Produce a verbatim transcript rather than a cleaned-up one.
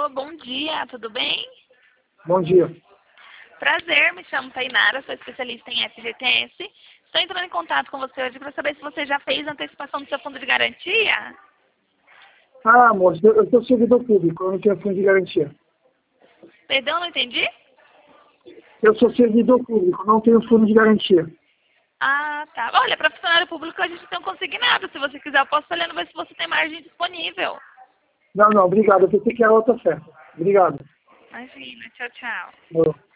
Alô, bom dia, tudo bem? Bom dia. Prazer, me chamo Tainara, sou especialista em F G T S. Estou entrando em contato com você hoje para saber se você já fez a antecipação do seu fundo de garantia. Ah, amor, eu eu sou servidor público, eu não tenho fundo de garantia. Perdão, não entendi? Eu sou servidor público, não tenho fundo de garantia. Ah, tá. Olha, para funcionário público a gente tem um consignado. Se você quiser, eu posso estar olhando ver se você tem margem disponível. Não, não, obrigado, eu pensei que era outra oferta. Obrigado. Imagina, tchau, tchau. Boa.